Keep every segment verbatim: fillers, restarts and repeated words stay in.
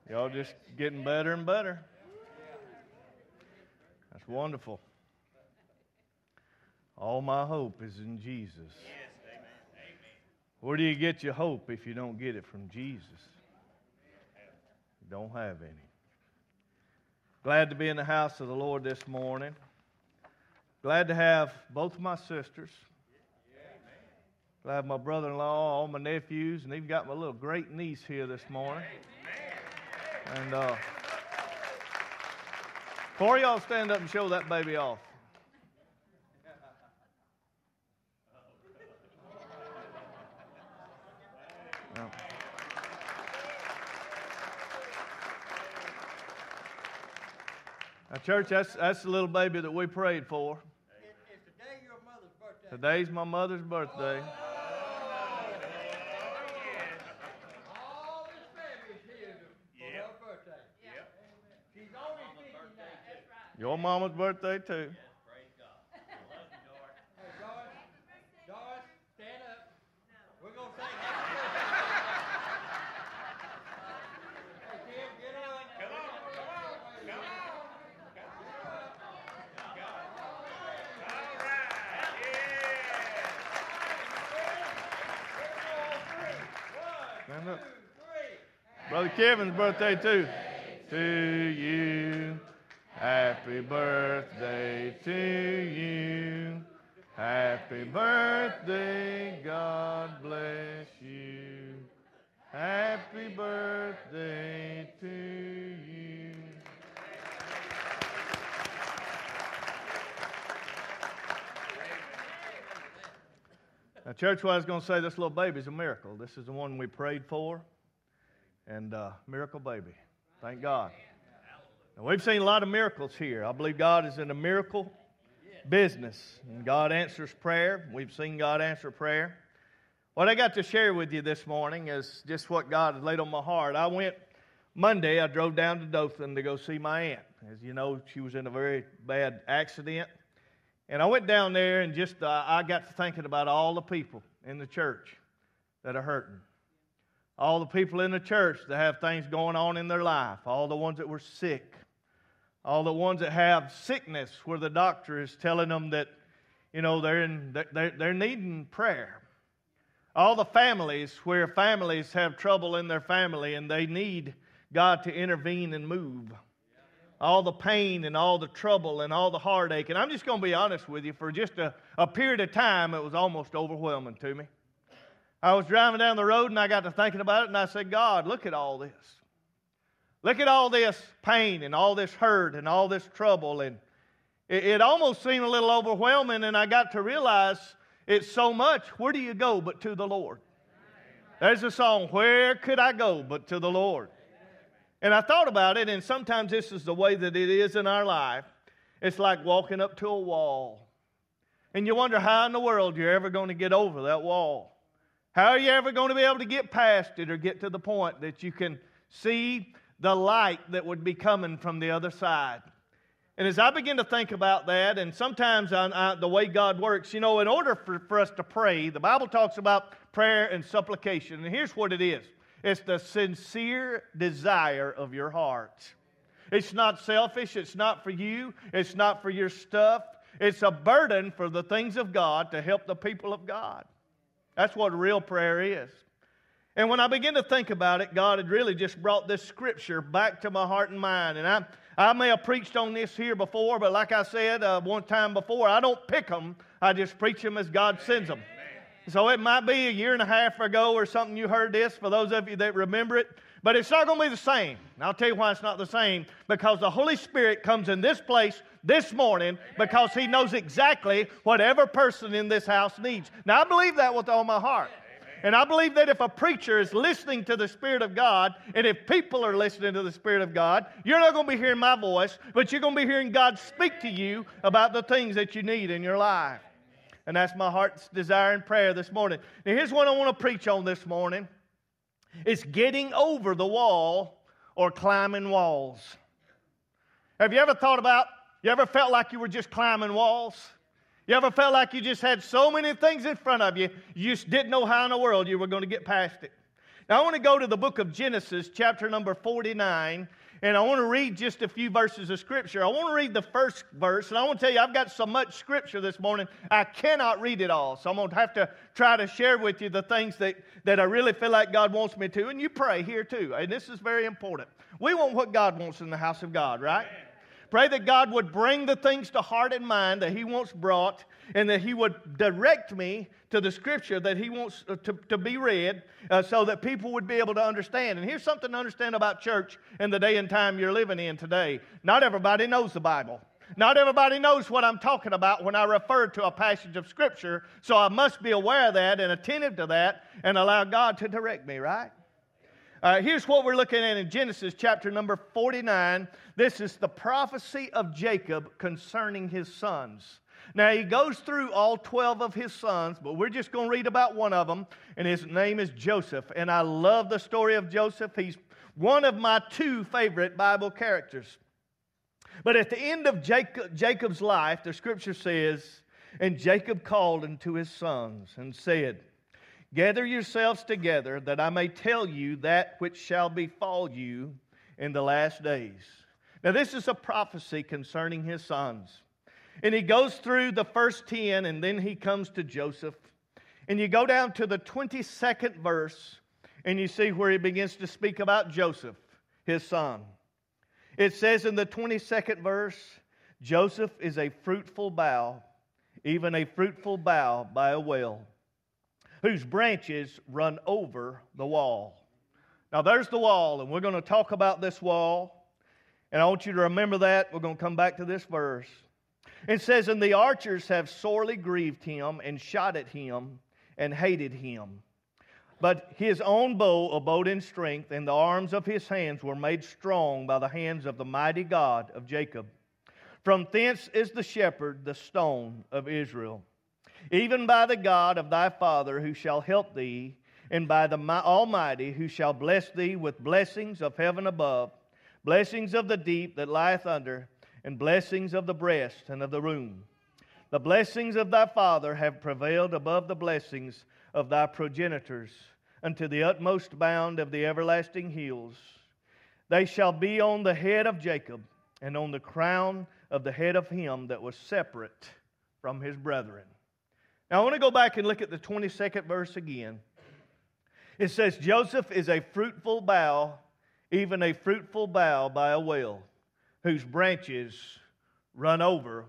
Y'all just getting better and better. That's wonderful. All my hope is in Jesus. Yes, amen. Amen. Where do you get your hope if you don't get it from Jesus? You don't have any. Glad to be in the house of the Lord this morning. Glad to have both of my sisters. Glad to have my brother-in-law, all my nephews, and even got my little great niece here this morning. And uh, before y'all stand up and show that baby off. Now, now, church, that's that's the little baby that we prayed for. Is, is today your mother's birthday? Today's my mother's birthday. All this family's here for Yep. her birthday. Yep. She's only fifty-nine. Your mama's birthday too. Praise God. I love you, Doris. Hey, Doris, Doris, stand up. We're going to sing happy birthday. Hey, Tim, get up. Come on, come on, come on. All right, yeah. Stand up. Three. Brother Kevin's birthday too. To you, happy birthday to you. Happy birthday, God bless you. Happy birthday to you. Now, church, what I was going to say, this little baby's a miracle. This is the one we prayed for. And uh, miracle baby. Thank God. Now, we've seen a lot of miracles here. I believe God is in a miracle business. And God answers prayer. We've seen God answer prayer. What I got to share with you this morning is just what God has laid on my heart. I went Monday, I drove down to Dothan to go see my aunt. As you know, she was in a very bad accident. And I went down there and just, uh, I got to thinking about all the people in the church that are hurting. All the people in the church that have things going on in their life. All the ones that were sick. All the ones that have sickness where the doctor is telling them that, you know, they're, in, they're, they're needing prayer. All the families where families have trouble in their family and they need God to intervene and move. All the pain and all the trouble and all the heartache. And I'm just going to be honest with you, for just a, a period of time, it was almost overwhelming to me. I was driving down the road and I got to thinking about it and I said, God, look at all this. Look at all this pain and all this hurt and all this trouble. And it, it almost seemed a little overwhelming, and I got to realize it's so much. Where do you go but to the Lord? There's a song, where could I go but to the Lord? And I thought about it, and sometimes this is the way that it is in our life. It's like walking up to a wall. And you wonder how in the world you're ever going to get over that wall. How are you ever going to be able to get past it or get to the point that you can see the light that would be coming from the other side? And as I begin to think about that, and sometimes I, I, the way God works, you know, in order for, for us to pray, the Bible talks about prayer and supplication. And here's what it is. It's the sincere desire of your heart. It's not selfish. It's not for you. It's not for your stuff. It's a burden for the things of God to help the people of God. That's what real prayer is. And when I begin to think about it, God had really just brought this scripture back to my heart and mind. And I, I may have preached on this here before, but like I said uh, one time before, I don't pick them. I just preach them as God sends them. So it might be a year and a half ago or something you heard this, for those of you that remember it. But it's not going to be the same. And I'll tell you why it's not the same. Because the Holy Spirit comes in this place this morning because He knows exactly what every person in this house needs. Now, I believe that with all my heart. And I believe that if a preacher is listening to the Spirit of God, and if people are listening to the Spirit of God, you're not going to be hearing my voice, but you're going to be hearing God speak to you about the things that you need in your life. And that's my heart's desire and prayer this morning. Now, here's what I want to preach on this morning. It's getting over the wall or climbing walls. Have you ever thought about, you ever felt like you were just climbing walls? You ever felt like you just had so many things in front of you, you just didn't know how in the world you were going to get past it? Now I want to go to the book of Genesis, chapter number forty-nine, and I want to read just a few verses of Scripture. I want to read the first verse, and I want to tell you, I've got so much Scripture this morning, I cannot read it all. So I'm going to have to try to share with you the things that, that I really feel like God wants me to. And you pray here too, and this is very important. We want what God wants in the house of God, right? Amen. Pray that God would bring the things to heart and mind that He wants brought, and that He would direct me to the Scripture that He wants to, to be read, uh, so that people would be able to understand. And here's something to understand about church in the day and time you're living in today. Not everybody knows the Bible. Not everybody knows what I'm talking about when I refer to a passage of Scripture, so I must be aware of that and attentive to that and allow God to direct me, right? Uh, here's what we're looking at in Genesis chapter number forty-nine. This is the prophecy of Jacob concerning his sons. Now, he goes through all twelve of his sons, but we're just going to read about one of them, and his name is Joseph. And I love the story of Joseph. He's one of my two favorite Bible characters. But at the end of Jacob, Jacob's life, the Scripture says, "And Jacob called unto his sons and said, Gather yourselves together, that I may tell you that which shall befall you in the last days." Now, this is a prophecy concerning his sons. And he goes through the first ten, and then he comes to Joseph. And you go down to the twenty-second verse, and you see where he begins to speak about Joseph, his son. It says in the twenty-second verse, "Joseph is a fruitful bough, even a fruitful bough by a well, whose branches run over the wall." Now there's the wall, and we're going to talk about this wall. And I want you to remember that. We're going to come back to this verse. It says, "And the archers have sorely grieved him, and shot at him, and hated him. But his own bow abode in strength, and the arms of his hands were made strong by the hands of the mighty God of Jacob. From thence is the shepherd, the stone of Israel. Even by the God of thy father, who shall help thee, and by the Almighty, who shall bless thee with blessings of heaven above, blessings of the deep that lieth under, and blessings of the breast and of the womb. The blessings of thy father have prevailed above the blessings of thy progenitors, unto the utmost bound of the everlasting hills. They shall be on the head of Jacob, and on the crown of the head of him that was separate from his brethren." Now I want to go back and look at the twenty-second verse again. It says, "Joseph is a fruitful bough, even a fruitful bough by a well, whose branches run over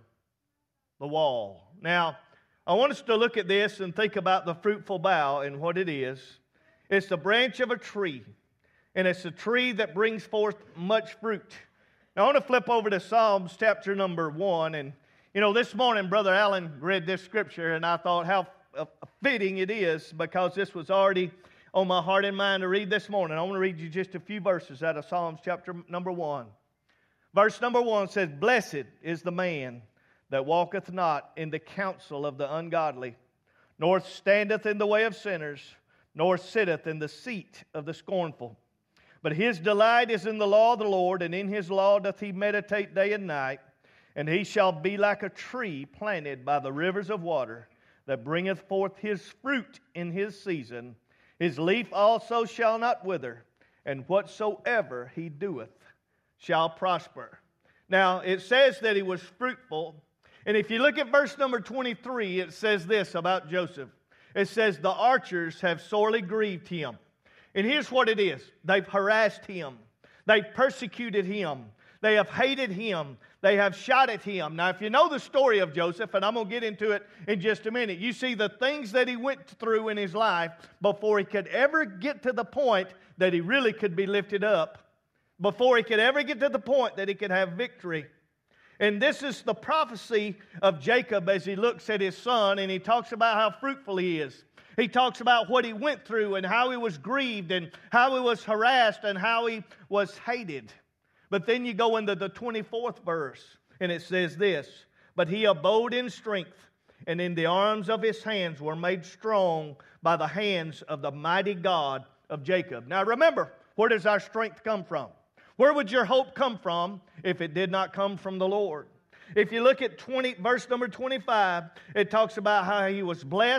the wall." Now, I want us to look at this and think about the fruitful bough and what it is. It's the branch of a tree, and it's a tree that brings forth much fruit. Now, I want to flip over to Psalms chapter number one, and you know, this morning, Brother Allen read this scripture, and I thought how fitting it is, because this was already on my heart and mind to read this morning. I want to read you just a few verses out of Psalms chapter number one. Verse number one says, "Blessed is the man that walketh not in the counsel of the ungodly, nor standeth in the way of sinners, nor sitteth in the seat of the scornful. But his delight is in the law of the Lord, and in his law doth he meditate day and night. And he shall be like a tree planted by the rivers of water, that bringeth forth his fruit in his season. His leaf also shall not wither, and whatsoever he doeth shall prosper." Now, it says that he was fruitful. And if you look at verse number twenty-three, it says this about Joseph. It says, "The archers have sorely grieved him." And here's what it is. They've harassed him. They've persecuted him. They have hated him. They have shot at him. Now, if you know the story of Joseph, and I'm going to get into it in just a minute, you see the things that he went through in his life before he could ever get to the point that he really could be lifted up, before he could ever get to the point that he could have victory. And this is the prophecy of Jacob as he looks at his son, and he talks about how fruitful he is. He talks about what he went through and how he was grieved and how he was harassed and how he was hated. But then you go into the twenty-fourth verse, and it says this, "But he abode in strength, and in the arms of his hands were made strong by the hands of the mighty God of Jacob." Now remember, where does our strength come from? Where would your hope come from if it did not come from the Lord? If you look at twenty, verse number twenty-five, it talks about how he was blessed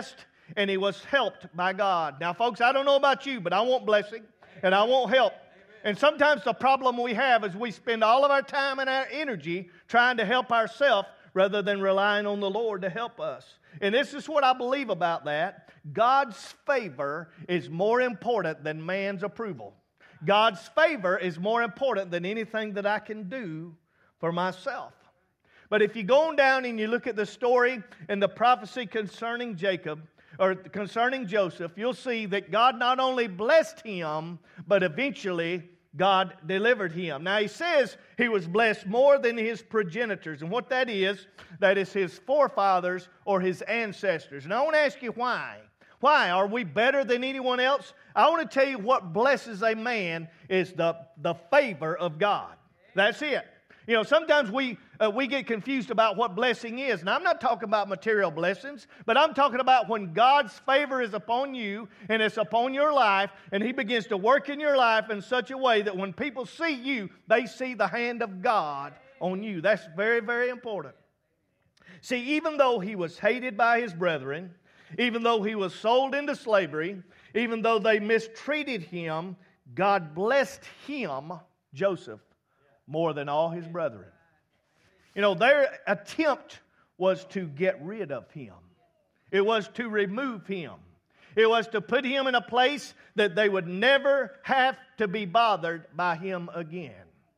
and he was helped by God. Now, folks, I don't know about you, but I want blessing and I want help. And sometimes the problem we have is we spend all of our time and our energy trying to help ourselves rather than relying on the Lord to help us. And this is what I believe about that. God's favor is more important than man's approval. God's favor is more important than anything that I can do for myself. But if you go on down and you look at the story and the prophecy concerning Jacob, or concerning Joseph, you'll see that God not only blessed him, but eventually God delivered him. Now he says he was blessed more than his progenitors. And what that is, that is his forefathers or his ancestors. And I want to ask you why. Why? Are we better than anyone else? I want to tell you what blesses a man is the, the favor of God. That's it. You know, sometimes we uh, we get confused about what blessing is. And I'm not talking about material blessings, but I'm talking about when God's favor is upon you and it's upon your life, and He begins to work in your life in such a way that when people see you, they see the hand of God on you. That's very, very important. See, even though he was hated by his brethren, even though he was sold into slavery, even though they mistreated him, God blessed him, Joseph, more than all his brethren. You know, their attempt was to get rid of him. It was to remove him. It was to put him in a place that they would never have to be bothered by him again.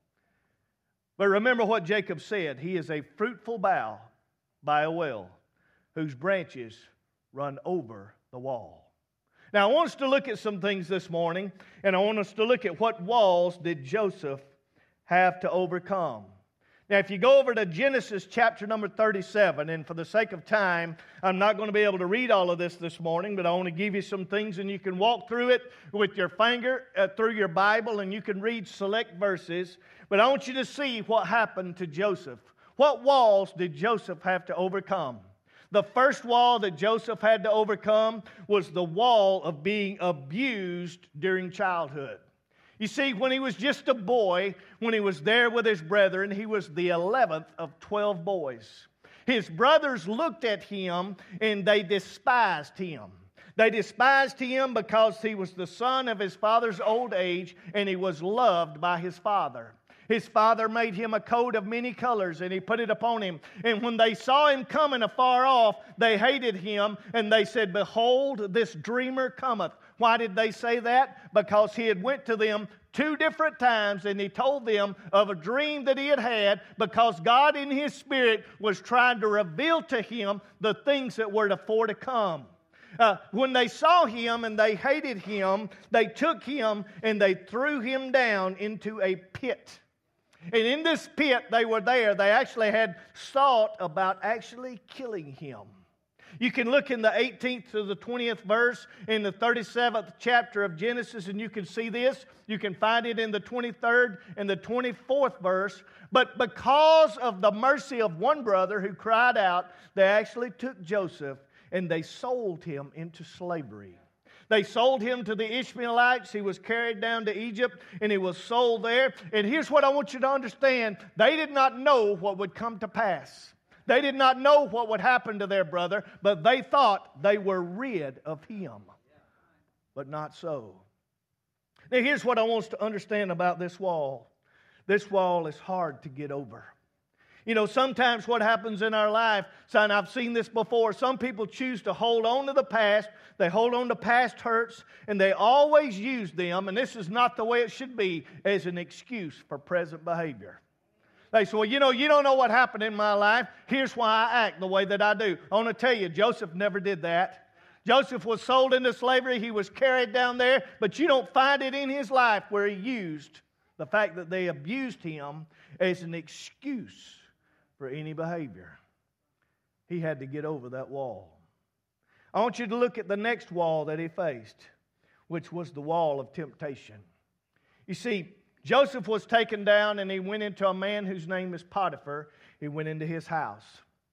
But remember what Jacob said. He is a fruitful bough by a well, whose branches run over the wall. Now, I want us to look at some things this morning, and I want us to look at what walls did Joseph have to overcome. Now, if you go over to Genesis chapter number thirty-seven, and for the sake of time, I'm not going to be able to read all of this this morning, but I want to give you some things, and you can walk through it with your finger uh, through your Bible, and you can read select verses. But I want you to see what happened to Joseph. What walls did Joseph have to overcome? The first wall that Joseph had to overcome was the wall of being abused during childhood. You see, when he was just a boy, when he was there with his brethren, he was the eleventh of twelve boys. His brothers looked at him and they despised him. They despised him because he was the son of his father's old age and he was loved by his father. His father made him a coat of many colors, and he put it upon him. And when they saw him coming afar off, they hated him, and they said, "Behold, this dreamer cometh." Why did they say that? Because he had went to them two different times, and he told them of a dream that he had had, because God in His Spirit was trying to reveal to him the things that were before to come. Uh, when they saw him and they hated him, they took him and they threw him down into a pit. And in this pit, they were there. They actually had thought about actually killing him. You can look in the eighteenth to the twentieth verse in the thirty-seventh chapter of Genesis, and you can see this. You can find it in the twenty-third and the twenty-fourth verse. But because of the mercy of one brother who cried out, they actually took Joseph and they sold him into slavery. They sold him to the Ishmaelites. He was carried down to Egypt, and he was sold there. And here's what I want you to understand. They did not know what would come to pass. They did not know what would happen to their brother, but they thought they were rid of him. But not so. Now, here's what I want us to understand about this wall. This wall is hard to get over. You know, sometimes what happens in our life, son, I've seen this before, some people choose to hold on to the past. They hold on to past hurts, and they always use them, and this is not the way it should be, as an excuse for present behavior. They say, well, you know, you don't know what happened in my life. Here's why I act the way that I do. I want to tell you, Joseph never did that. Joseph was sold into slavery. He was carried down there, but you don't find it in his life where he used the fact that they abused him as an excuse for any behavior. He had to get over that wall. I want you to look at the next wall that he faced, which was the wall of temptation. You see, Joseph was taken down and he went into a man whose name is Potiphar. He went into his house.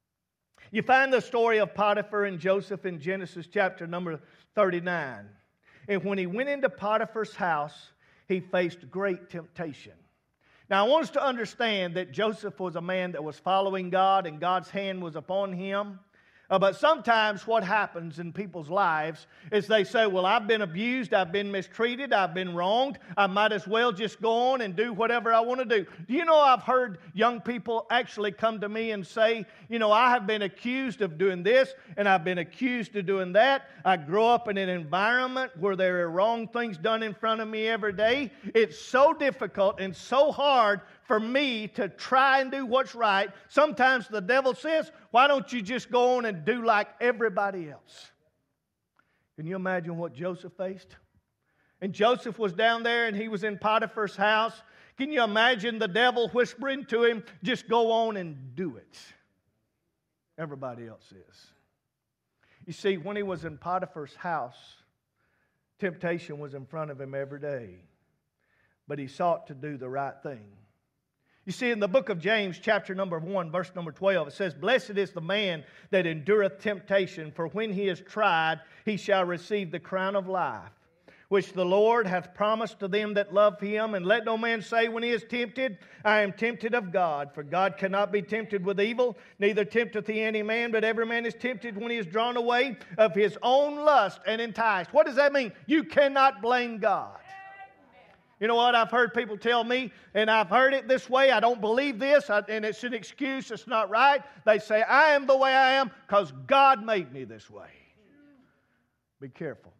You find the story of Potiphar and Joseph in Genesis chapter number thirty-nine. And when he went into Potiphar's house, he faced great temptation. Now, I want us to understand that Joseph was a man that was following God and God's hand was upon him. Uh, but sometimes what happens in people's lives is they say, well, I've been abused, I've been mistreated, I've been wronged. I might as well just go on and do whatever I want to do. Do you know I've heard young people actually come to me and say, you know, I have been accused of doing this and I've been accused of doing that. I grow up in an environment where there are wrong things done in front of me every day. It's so difficult and so hard for me to try and do what's right. Sometimes the devil says, why don't you just go on and do like everybody else? Can you imagine what Joseph faced? And Joseph was down there and he was in Potiphar's house. Can you imagine the devil whispering to him, just go on and do it? Everybody else is. You see, when he was in Potiphar's house, temptation was in front of him every day. But he sought to do the right thing. You see, in the book of James, chapter number one, verse number twelve, it says, blessed is the man that endureth temptation, for when he is tried, he shall receive the crown of life, which the Lord hath promised to them that love him. And let no man say when he is tempted, I am tempted of God. For God cannot be tempted with evil, neither tempteth he any man, but every man is tempted when he is drawn away of his own lust and enticed. What does that mean? You cannot blame God. You know what? I've heard people tell me, and I've heard it this way, I don't believe this, and it's an excuse, it's not right. They say, I am the way I am because God made me this way. Be careful.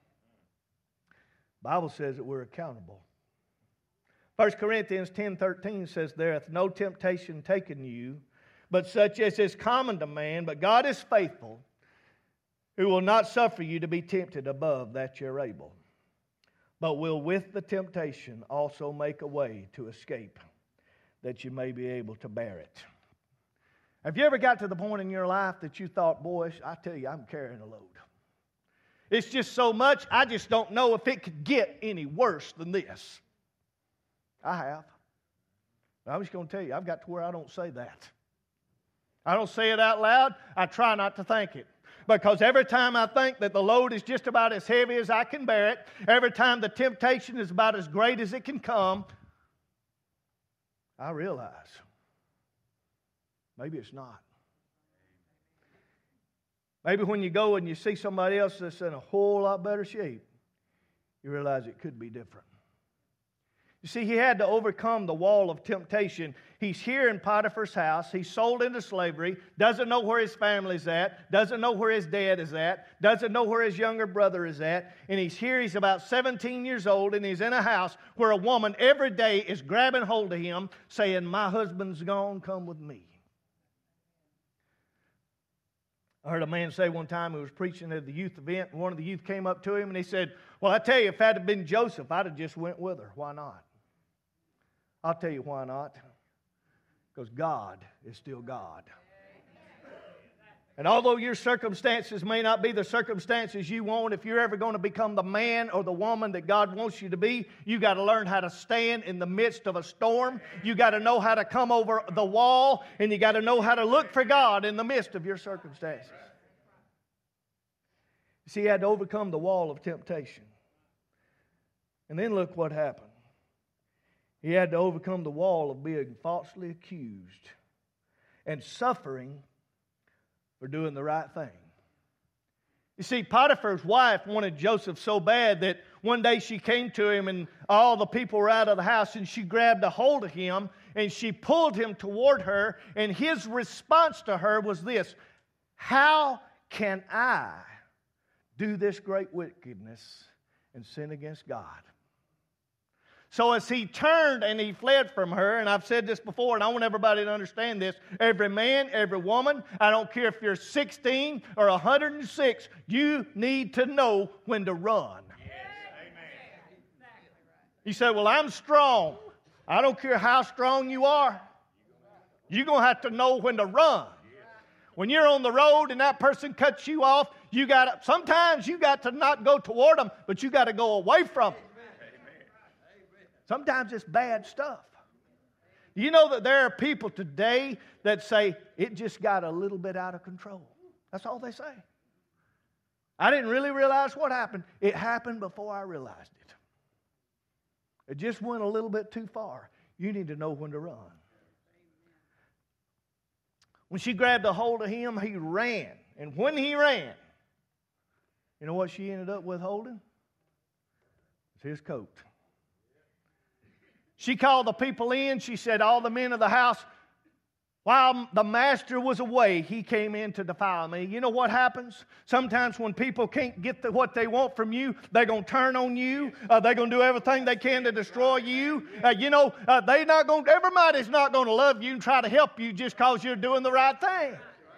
The Bible says that we're accountable. First Corinthians ten thirteen says, there hath no temptation taken you, but such as is common to man, but God is faithful, who will not suffer you to be tempted above that you're able, but will with the temptation also make a way to escape, that you may be able to bear it. Have you ever got to the point in your life that you thought, boy, I tell you, I'm carrying a load. It's just so much, I just don't know if it could get any worse than this. I have. But I'm just going to tell you, I've got to where I don't say that. I don't say it out loud. I try not to think it. Because every time I think that the load is just about as heavy as I can bear it, every time the temptation is about as great as it can come, I realize maybe it's not. Maybe when you go and you see somebody else that's in a whole lot better shape, you realize it could be different. You see, he had to overcome the wall of temptation. He's here in Potiphar's house. He's sold into slavery, doesn't know where his family's at, doesn't know where his dad is at, doesn't know where his younger brother is at. And he's here, he's about seventeen years old, and he's in a house where a woman every day is grabbing hold of him, saying, my husband's gone, come with me. I heard a man say one time who was preaching at the youth event, and one of the youth came up to him and he said, well, I tell you, if that had been Joseph, I'd have just went with her. Why not? I'll tell you why not. Because God is still God. And although your circumstances may not be the circumstances you want, if you're ever going to become the man or the woman that God wants you to be, you got to learn how to stand in the midst of a storm. You got to know how to come over the wall, and you got to know how to look for God in the midst of your circumstances. See, he had to overcome the wall of temptation. And then look what happened. He had to overcome the wall of being falsely accused and suffering for doing the right thing. You see, Potiphar's wife wanted Joseph so bad that one day she came to him and all the people were out of the house, and she grabbed a hold of him and she pulled him toward her, and his response to her was this: how can I do this great wickedness and sin against God? So as he turned and he fled from her, and I've said this before, and I want everybody to understand this, every man, every woman, I don't care if you're sixteen or one hundred six, you need to know when to run. Yes, amen. You say, well, I'm strong. I don't care how strong you are. You're going to have to know when to run. When you're on the road and that person cuts you off, you got to, sometimes you got to not go toward them, but you got to go away from them. Sometimes it's bad stuff. You know that there are people today that say, it just got a little bit out of control. That's all they say. I didn't really realize what happened. It happened before I realized it. It just went a little bit too far. You need to know when to run. When she grabbed a hold of him, he ran. And when he ran, you know what she ended up with holding? It's his coat. She called the people in. She said, all the men of the house, while the master was away, he came in to defile me. You know what happens? Sometimes when people can't get the, what they want from you, they're going to turn on you. Uh, they're going to do everything they can to destroy you. Uh, you know, uh, they're not going. Everybody's not going to love you and try to help you just because you're doing the right thing.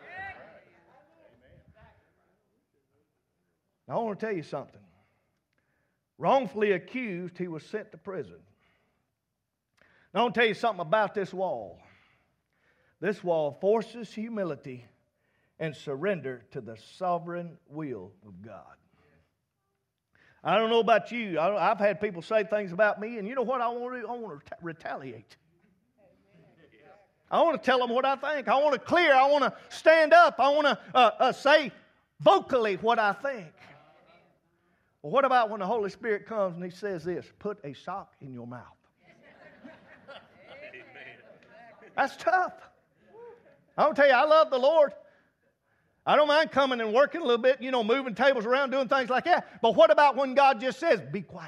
Now, I want to tell you something. Wrongfully accused, he was sent to prison. Now, I want to tell you something about this wall. This wall forces humility and surrender to the sovereign will of God. I don't know about you. I've had people say things about me, and you know what I want to do? I want to retaliate. I want to tell them what I think. I want to clear. I want to stand up. I want to uh, uh, say vocally what I think. Well, what about when the Holy Spirit comes and He says this, put a sock in your mouth? That's tough. I'll tell you, I love the Lord. I don't mind coming and working a little bit, you know, moving tables around, doing things like that. But what about when God just says, be quiet?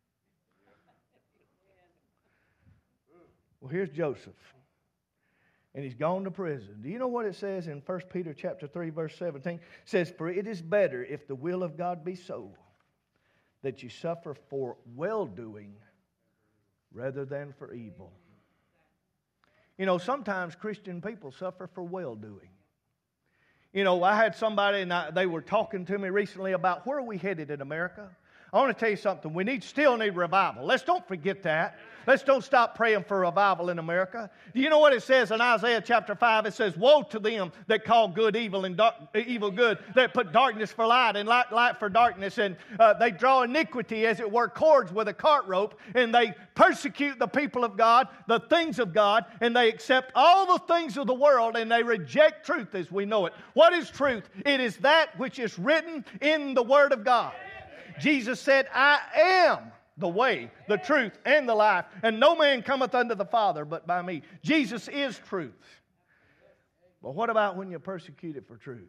Well, here's Joseph. And he's gone to prison. Do you know what it says in First Peter chapter three, verse seventeen? It says, for it is better if the will of God be so, that you suffer for well-doing rather than for evil. You know, sometimes Christian people suffer for well-doing. You know, I had somebody, and I, they were talking to me recently about where are we headed in America. I want to tell you something. We need still need revival. Let's don't forget that. Let's don't stop praying for revival in America. Do you know what it says in Isaiah chapter five? It says, woe to them that call good evil and dark, evil good, that put darkness for light and light, light for darkness. And uh, they draw iniquity, as it were, cords with a cart rope, and they persecute the people of God, the things of God, and they accept all the things of the world, and they reject truth as we know it. What is truth? It is that which is written in the Word of God. Jesus said, I am the way, the truth, and the life, and no man cometh unto the Father but by me. Jesus is truth. But what about when you're persecuted for truth?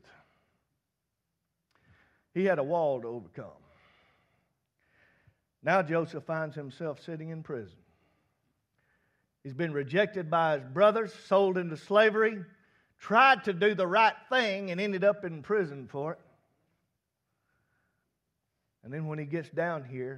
He had a wall to overcome. Now Joseph finds himself sitting in prison. He's been rejected by his brothers, sold into slavery, tried to do the right thing, and ended up in prison for it. And then when he gets down here,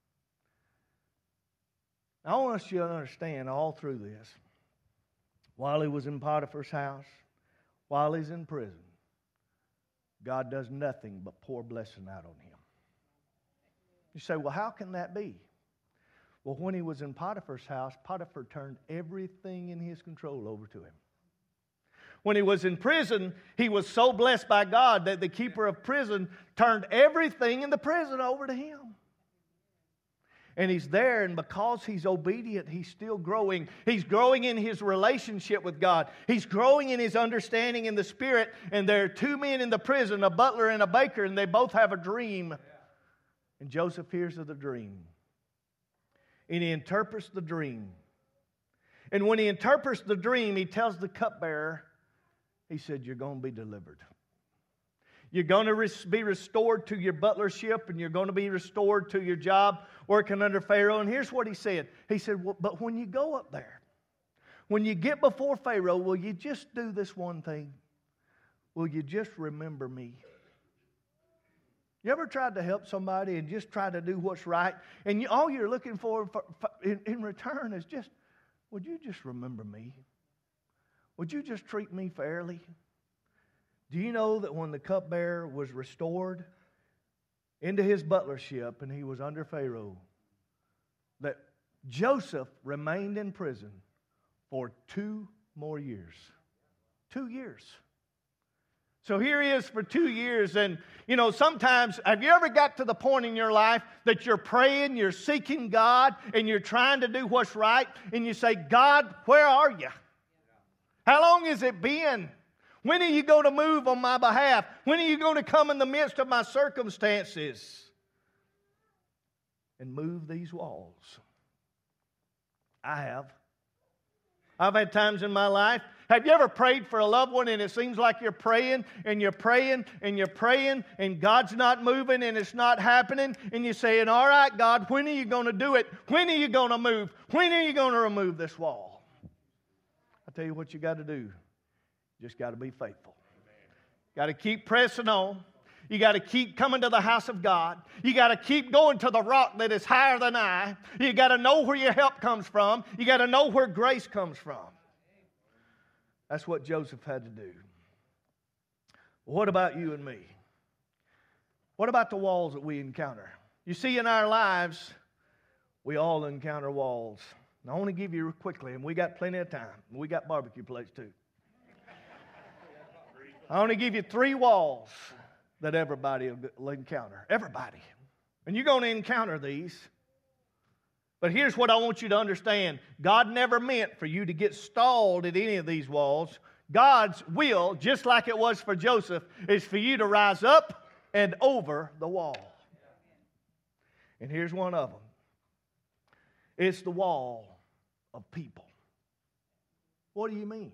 I want you to understand all through this, while he was in Potiphar's house, while he's in prison, God does nothing but pour blessing out on him. You say, well, how can that be? Well, when he was in Potiphar's house, Potiphar turned everything in his control over to him. When he was in prison, he was so blessed by God that the keeper of prison turned everything in the prison over to him. And he's there, and because he's obedient, he's still growing. He's growing in his relationship with God. He's growing in his understanding in the Spirit. And there are two men in the prison, a butler and a baker, and they both have a dream. And Joseph hears of the dream. And he interprets the dream. And when he interprets the dream, he tells the cupbearer, he said, you're going to be delivered. You're going to res- be restored to your butlership, and you're going to be restored to your job working under Pharaoh. And here's what he said. He said, well, but when you go up there, when you get before Pharaoh, will you just do this one thing? Will you just remember me? You ever tried to help somebody and just try to do what's right? And you, all you're looking for, for, for in, in return is just, would you just remember me? Would you just treat me fairly? Do you know that when the cupbearer was restored into his butlership and he was under Pharaoh, that Joseph remained in prison for two more years? Two years. So here he is for two years, and you know, sometimes, have you ever got to the point in your life that you're praying, you're seeking God, and you're trying to do what's right, and you say, God, where are you? How long has it been? When are you going to move on my behalf? When are you going to come in the midst of my circumstances and move these walls? I have. I've had times in my life, Have you ever prayed for a loved one and it seems like you're praying and you're praying and you're praying and God's not moving and it's not happening, and you're saying, all right, God, when are you going to do it? When are you going to move? When are you going to remove this wall? I tell you what you got to do. You just got to be faithful. Got to keep pressing on. You got to keep coming to the house of God. You got to keep going to the rock that is higher than I. You got to know where your help comes from. You got to know where grace comes from. That's what Joseph had to do. What about you and me? What about the walls that we encounter? You see, in our lives, we all encounter walls. And I want to give you quickly, and we got plenty of time. We got barbecue plates too. I want to give you three walls that everybody will encounter. Everybody. And you're going to encounter these. But here's what I want you to understand. God never meant for you to get stalled at any of these walls. God's will, just like it was for Joseph, is for you to rise up and over the wall. And here's one of them. It's the wall of people. What do you mean?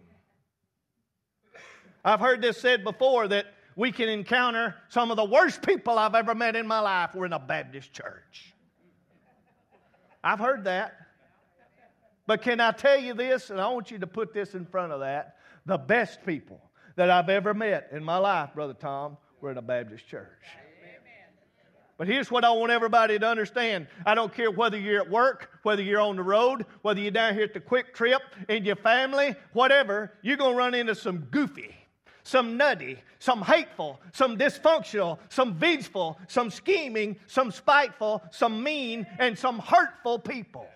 I've heard this said before that we can encounter some of the worst people I've ever met in my life were in a Baptist church. I've heard that. But can I tell you this, and I want you to put this in front of that, the best people that I've ever met in my life, Brother Tom, were in a Baptist church. But here's what I want everybody to understand. I don't care whether you're at work, whether you're on the road, whether you're down here at the Quick Trip, in your family, whatever, you're going to run into some goofy, some nutty, some hateful, some dysfunctional, some vengeful, some scheming, some spiteful, some mean, and some hurtful people.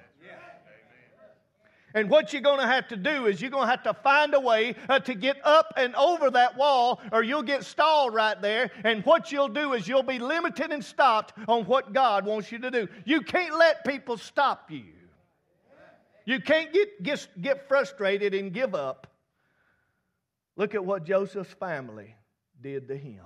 And what you're going to have to do is you're going to have to find a way uh, to get up and over that wall, or you'll get stalled right there. And what you'll do is you'll be limited and stopped on what God wants you to do. You can't let people stop you. You can't get, get, get frustrated and give up. Look at what Joseph's family did to him.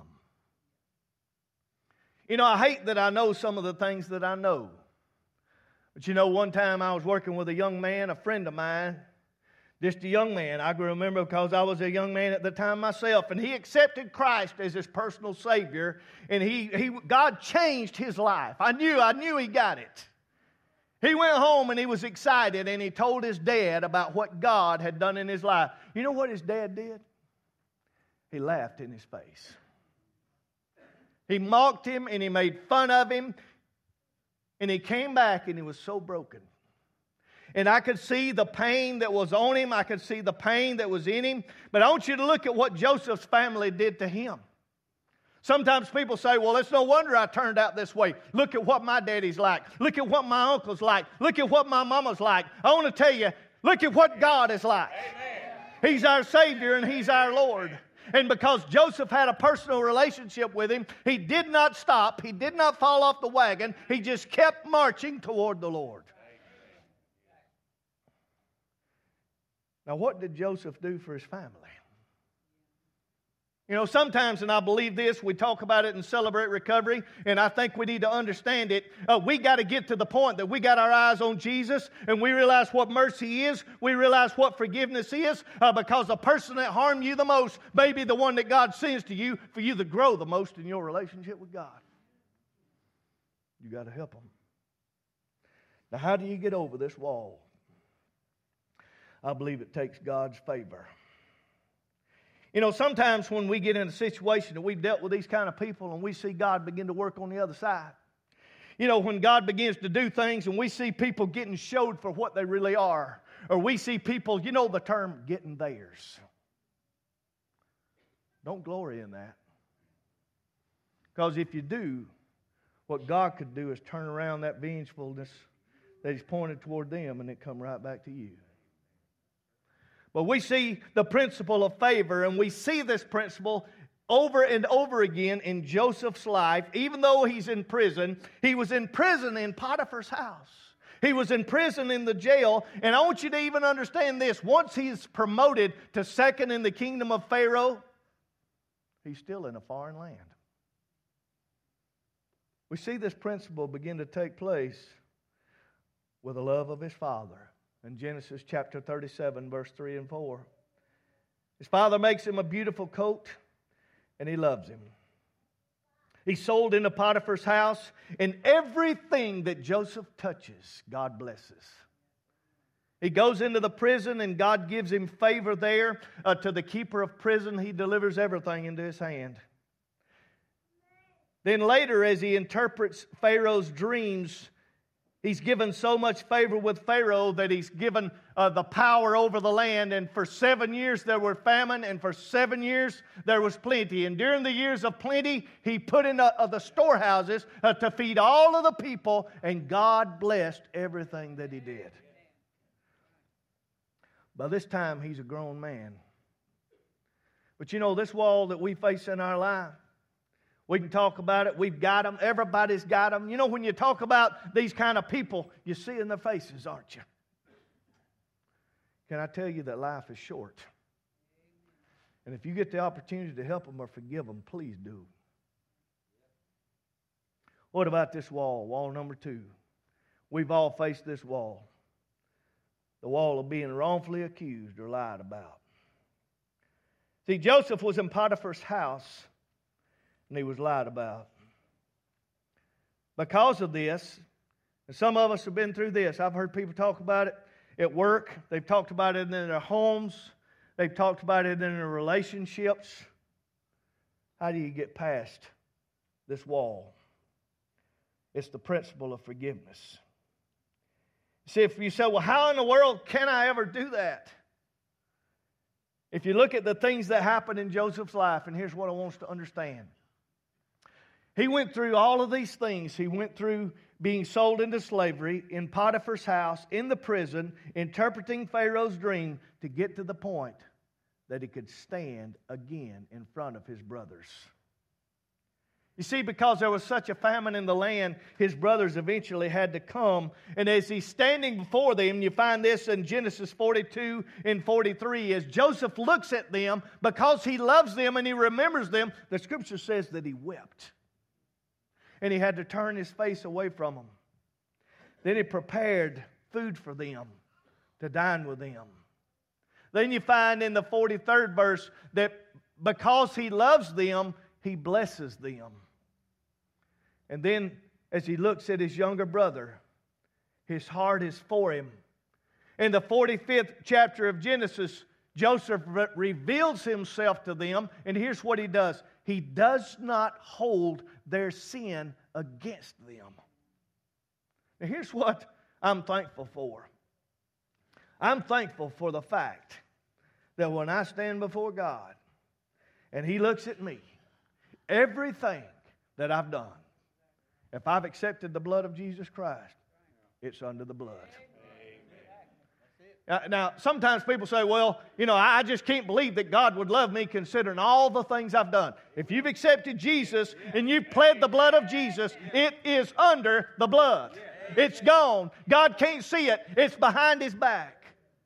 You know, I hate that I know some of the things that I know. But you know, one time I was working with a young man, a friend of mine, just a young man. I can remember because I was a young man at the time myself, and he accepted Christ as his personal Savior, and he, he God changed his life. I knew, I knew he got it. He went home and he was excited, and he told his dad about what God had done in his life. You know what his dad did? He laughed in his face. He mocked him and he made fun of him. And he came back and he was so broken. And I could see the pain that was on him. I could see the pain that was in him. But I want you to look at what Joseph's family did to him. Sometimes people say, well, it's no wonder I turned out this way. Look at what my daddy's like. Look at what my uncle's like. Look at what my mama's like. I want to tell you, look at what God is like. Amen. He's our Savior and He's our Lord. And because Joseph had a personal relationship with him, he did not stop. He did not fall off the wagon. He just kept marching toward the Lord. Now, what did Joseph do for his family? You know, sometimes, and I believe this, we talk about it and celebrate recovery, and I think we need to understand it. Uh, we got to get to the point that we got our eyes on Jesus, and we realize what mercy is. We realize what forgiveness is, uh, because the person that harmed you the most may be the one that God sends to you for you to grow the most in your relationship with God. You got to help them. Now, how do you get over this wall? I believe it takes God's favor. You know, sometimes when we get in a situation that we've dealt with these kind of people and we see God begin to work on the other side, you know, when God begins to do things and we see people getting showed for what they really are, or we see people, you know the term, getting theirs. Don't glory in that. Because if you do, what God could do is turn around that vengefulness that He's pointed toward them and it come right back to you. But we see the principle of favor, and we see this principle over and over again in Joseph's life. Even though he's in prison, he was in prison in Potiphar's house. He was in prison in the jail, and I want you to even understand this. Once he's promoted to second in the kingdom of Pharaoh, he's still in a foreign land. We see this principle begin to take place with the love of his father. In Genesis chapter thirty-seven, verse three and four, His father makes him a beautiful coat, and he loves him. He's sold into Potiphar's house, and everything that Joseph touches, God blesses. He goes into the prison, and God gives him favor there. Uh, to the keeper of prison, he delivers everything into his hand. Then later, as he interprets Pharaoh's dreams, he's given so much favor with Pharaoh that he's given uh, the power over the land. And for seven years there were famine, and for seven years there was plenty. And during the years of plenty, he put in uh, the storehouses uh, to feed all of the people, and God blessed everything that he did. By this time, he's a grown man. But you know, this wall that we face in our life, we can talk about it. We've got them. Everybody's got them. You know, when you talk about these kind of people, you see in their faces, aren't you? Can I tell you that life is short? And if you get the opportunity to help them or forgive them, please do. What about this wall? Wall number two. We've all faced this wall. The wall of being wrongfully accused or lied about. See, Joseph was in Potiphar's house, and he was lied about. Because of this, and some of us have been through this. I've heard people talk about it at work. They've talked about it in their homes. They've talked about it in their relationships. How do you get past this wall? It's the principle of forgiveness. See, if you say, well, how in the world can I ever do that? If you look at the things that happened in Joseph's life, and here's what I want us to understand. He went through all of these things. He went through being sold into slavery, in Potiphar's house, in the prison, interpreting Pharaoh's dream to get to the point that he could stand again in front of his brothers. You see, because there was such a famine in the land, his brothers eventually had to come. And as he's standing before them, you find this in Genesis forty-two and forty-three, as Joseph looks at them, because he loves them and he remembers them, the Scripture says that he wept. And he had to turn his face away from them. Then he prepared food for them to dine with them. Then you find in the forty-third verse that because he loves them, he blesses them. And then as he looks at his younger brother, his heart is for him. In the forty-fifth chapter of Genesis, Joseph re- reveals himself to them, and here's what he does. He does not hold their sin against them. Now here's what I'm thankful for. I'm thankful for the fact that when I stand before God and He looks at me, everything that I've done, if I've accepted the blood of Jesus Christ, it's under the blood. Now, now, sometimes people say, well, you know, I just can't believe that God would love me considering all the things I've done. If you've accepted Jesus and you've pled the blood of Jesus, it is under the blood. It's gone. God can't see it. It's behind His back.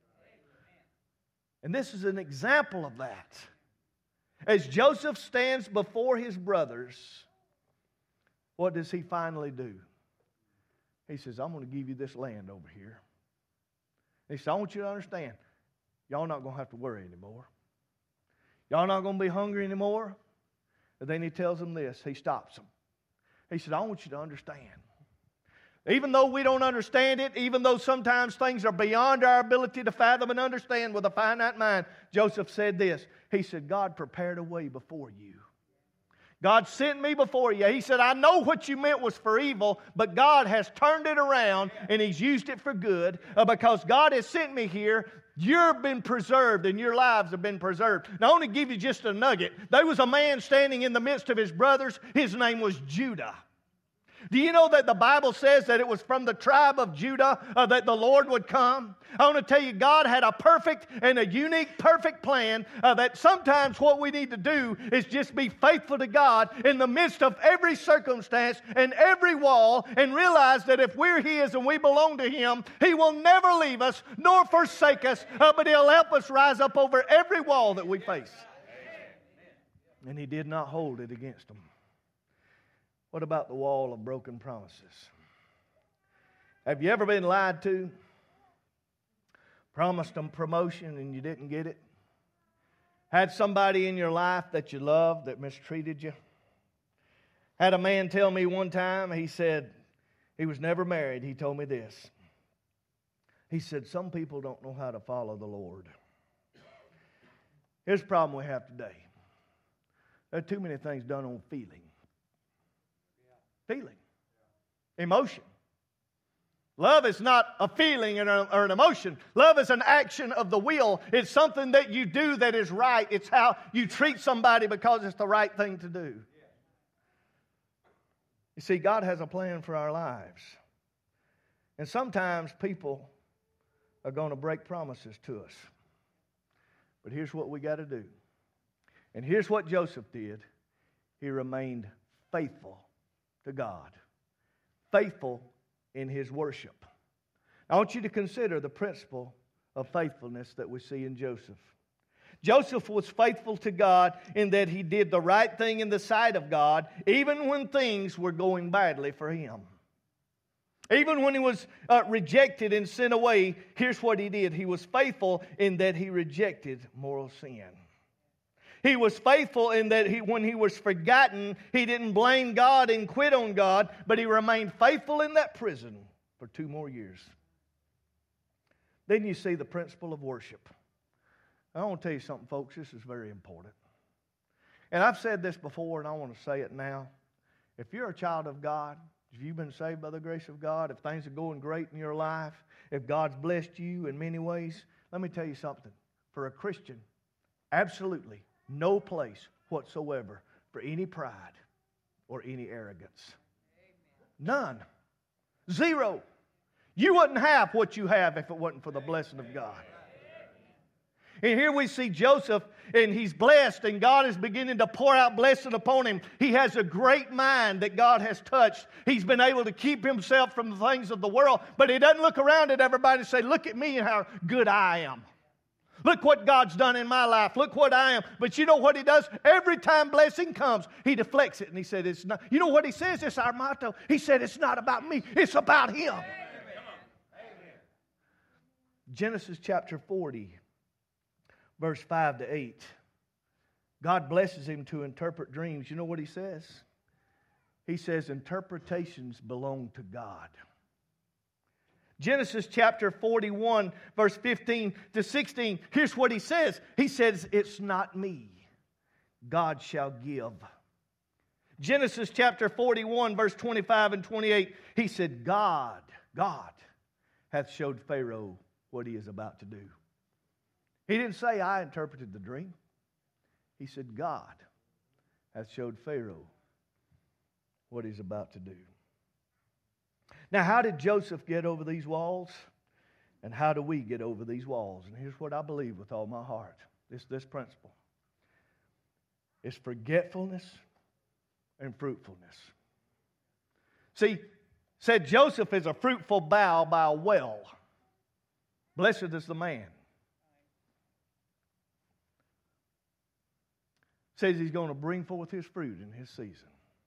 And this is an example of that. As Joseph stands before his brothers, what does he finally do? He says, I'm going to give you this land over here. He said, I want you to understand, y'all not going to have to worry anymore. Y'all not going to be hungry anymore. And then he tells them this. He stops them. He said, I want you to understand. Even though we don't understand it, even though sometimes things are beyond our ability to fathom and understand with a finite mind, Joseph said this. He said, God prepared a way before you. God sent me before you. He said, I know what you meant was for evil, but God has turned it around and He's used it for good. Uh, because God has sent me here, you've been preserved and your lives have been preserved. Now, I want to give you just a nugget. There was a man standing in the midst of his brothers. His name was Judah. Do you know that the Bible says that it was from the tribe of Judah uh, that the Lord would come? I want to tell you, God had a perfect and a unique, perfect plan uh, that sometimes what we need to do is just be faithful to God in the midst of every circumstance and every wall, and realize that if we're His and we belong to Him, He will never leave us nor forsake us, uh, but He'll help us rise up over every wall that we face. And He did not hold it against them. What about the wall of broken promises? Have you ever been lied to? Promised them promotion and you didn't get it? Had somebody in your life that you loved that mistreated you? Had a man tell me one time, he said, he was never married, he told me this. He said, some people don't know how to follow the Lord. Here's the problem we have today. There are too many things done on feeling. Feeling. Emotion. Love is not a feeling or an emotion. Love is an action of the will. It's something that you do that is right. It's how you treat somebody because it's the right thing to do. You see, God has a plan for our lives. And sometimes people are going to break promises to us. But here's what we got to do. And here's what Joseph did. He remained faithful to God. Faithful in his worship. I want you to consider the principle of faithfulness that we see in Joseph. Joseph was faithful to God in that he did the right thing in the sight of God, even when things were going badly for him. Even when he was uh, rejected and sent away, here's what he did. He was faithful in that he rejected moral sin. He was faithful in that he, when he was forgotten, he didn't blame God and quit on God, but he remained faithful in that prison for two more years. Then you see the principle of worship. I want to tell you something, folks. This is very important. And I've said this before, and I want to say it now. If you're a child of God, if you've been saved by the grace of God, if things are going great in your life, if God's blessed you in many ways, let me tell you something. For a Christian, absolutely no place whatsoever for any pride or any arrogance. None. Zero. You wouldn't have what you have if it wasn't for the blessing of God. And here we see Joseph, and he's blessed, and God is beginning to pour out blessing upon him. He has a great mind that God has touched. He's been able to keep himself from the things of the world, but he doesn't look around at everybody and say, look at me and how good I am. Look what God's done in my life. Look what I am. But you know what he does? Every time blessing comes, he deflects it, and he said, it's not. You know what he says? It's our motto. He said, it's not about me. It's about him. Amen. Genesis chapter forty. Verse five to eight. God blesses him to interpret dreams. You know what he says? He says interpretations belong to God. Genesis chapter forty-one, verse fifteen to sixteen. Here's what he says. He says, it's not me. God shall give. Genesis chapter forty-one, verse twenty-five and twenty-eight. He said, God, God hath showed Pharaoh what he is about to do. He didn't say, I interpreted the dream. He said, God hath showed Pharaoh what he's about to do. Now, how did Joseph get over these walls? And how do we get over these walls? And here's what I believe with all my heart. This, this principle. It's forgetfulness and fruitfulness. See, said Joseph is a fruitful bough by a well. Blessed is the man. Says he's going to bring forth his fruit in his season.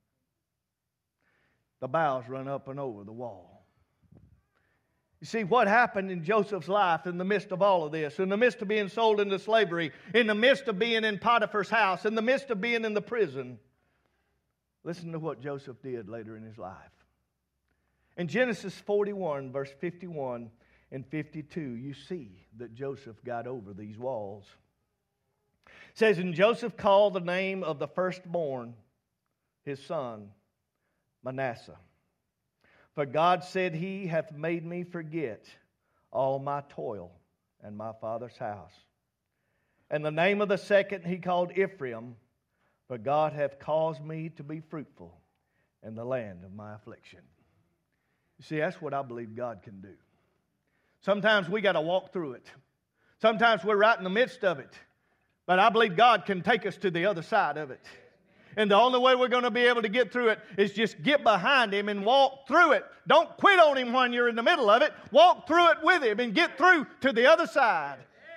The boughs run up and over the wall. You see, what happened in Joseph's life in the midst of all of this, in the midst of being sold into slavery, in the midst of being in Potiphar's house, in the midst of being in the prison, listen to what Joseph did later in his life. In Genesis forty-one, verse fifty-one and fifty-two, you see that Joseph got over these walls. It says, and Joseph called the name of the firstborn, his son, Manasseh. For God said, he hath made me forget all my toil and my father's house. And the name of the second he called Ephraim, for God hath caused me to be fruitful in the land of my affliction. You see, that's what I believe God can do. Sometimes we got to walk through it. Sometimes we're right in the midst of it. But I believe God can take us to the other side of it. And the only way we're going to be able to get through it is just get behind him and walk through it. Don't quit on him when you're in the middle of it. Walk through it with him and get through to the other side.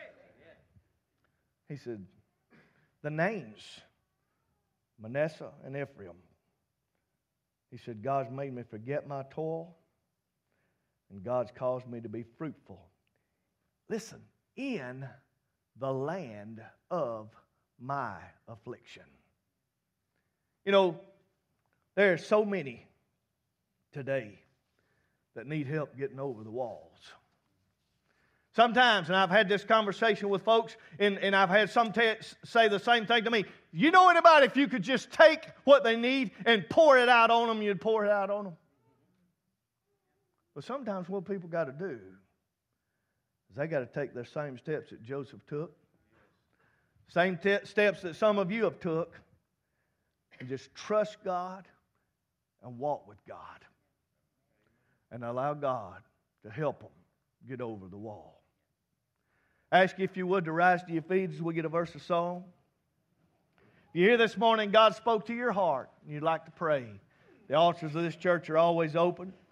He said, the names, Manasseh and Ephraim. He said, God's made me forget my toil, and God's caused me to be fruitful. Listen, in the land of my affliction. You know, there are so many today that need help getting over the walls. Sometimes, and I've had this conversation with folks, and, and I've had some t- say the same thing to me. You know anybody, if you could just take what they need and pour it out on them, you'd pour it out on them? But sometimes what people got to do is they got to take their same steps that Joseph took, same te- steps that some of you have took, and just trust God and walk with God and allow God to help them get over the wall. I ask you if you would to rise to your feet as we get a verse of song. If you're here this morning, God spoke to your heart and you'd like to pray, the altars of this church are always open.